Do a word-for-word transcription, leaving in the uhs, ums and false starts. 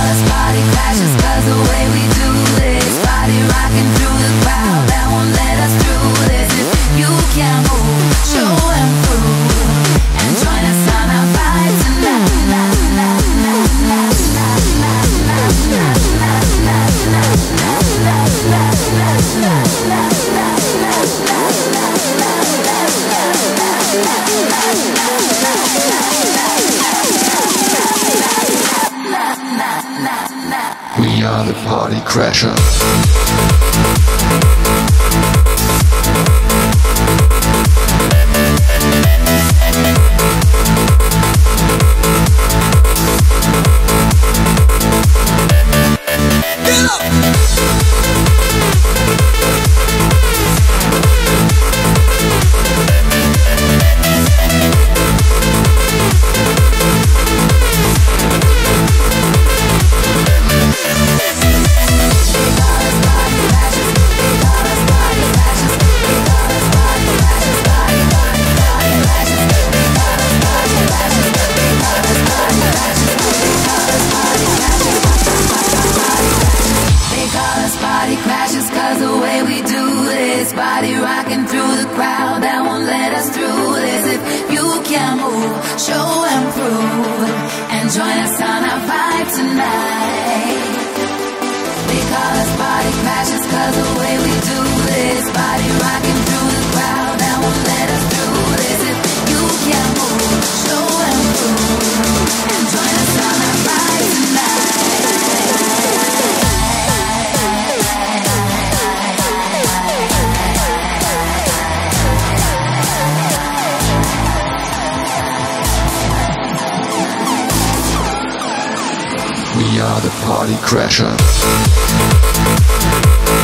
us body crashes, cause the way we do this, body rocking through the crowd that won't let us through this. If you can't move, show them through, and join us on our vibe tonight. We are the Party Crashers. We are the Party Crashers.